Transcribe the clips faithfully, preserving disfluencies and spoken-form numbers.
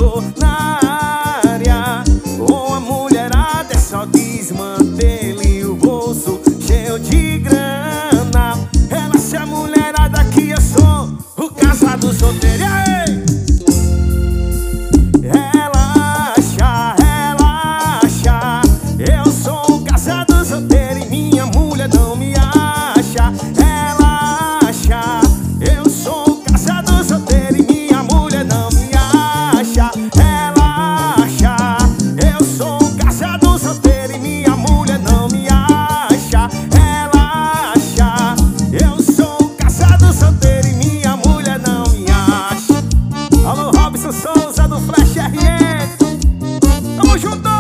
tô na área. Com a mulherada é só desmantelo e o bolso cheio de grana. Relaxa, mulherada, que eu sou o casado solteiro. E aí? Relaxa, relaxa, eu sou o casado solteiro e minha mulher não me acha. Relaxa, eu sou o casado solteiro e minha mulher não me acha. Relaxa, eu sou o casado solteiro e minha mulher não me acha. Relaxa, eu sou o casado solteiro e minha mulher não me acha. Alô, Robson Souza do Flash R N, tamo junto!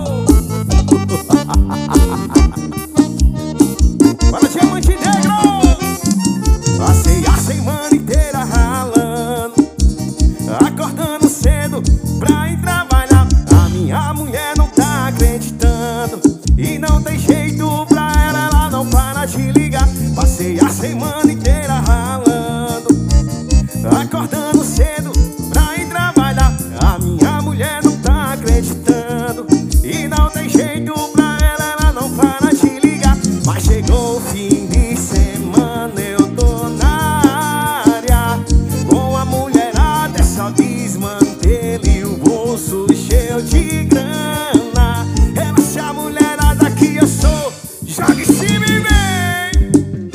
Para Diamante Negro! Passei a semana inteira ralando, acordando cedo pra ir trabalhar. A minha mulher não tá acreditando e não tem jeito pra ela, ela não para de ligar. Passei a semana inteira ralando, acordando cedo pra ir trabalhar. A minha mulher não tá acreditando e não tem jeito pra ela, ela não para de ligar. Mas chegou o fim de semana, eu tô na área. Com a mulherada é só desmantelo e o bolso cheio de grana. Relaxa, mulherada, que eu sou, joga em cima e vem.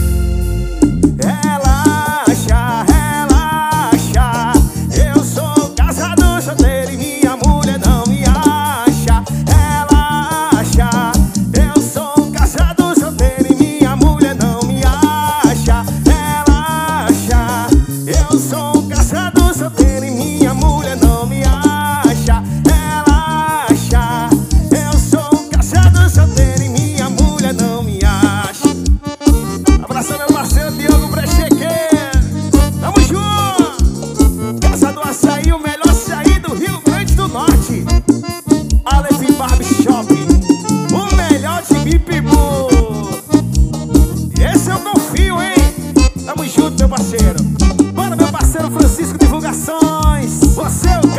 Relaxa, relaxa, eu sou casado solteiro e minha mulher não me acha. Relaxa, eu sou casado solteiro e minha mulher não me acha. Relaxa, eu sou casado solteiro e minha mulher não me acha. Relaxa, eu sou casado solteiro e minha mulher não me acha. Abraçando meu parceiro Diogo Brechequeira, tamo junto! Casa do Açaí, o melhor açaí do Rio Grande do Norte. Aleph Barber Shop, o melhor de Bipibu. Esse eu confio, hein? Tamo junto, meu parceiro. Bora, meu parceiro Francisco Divulgações. Você,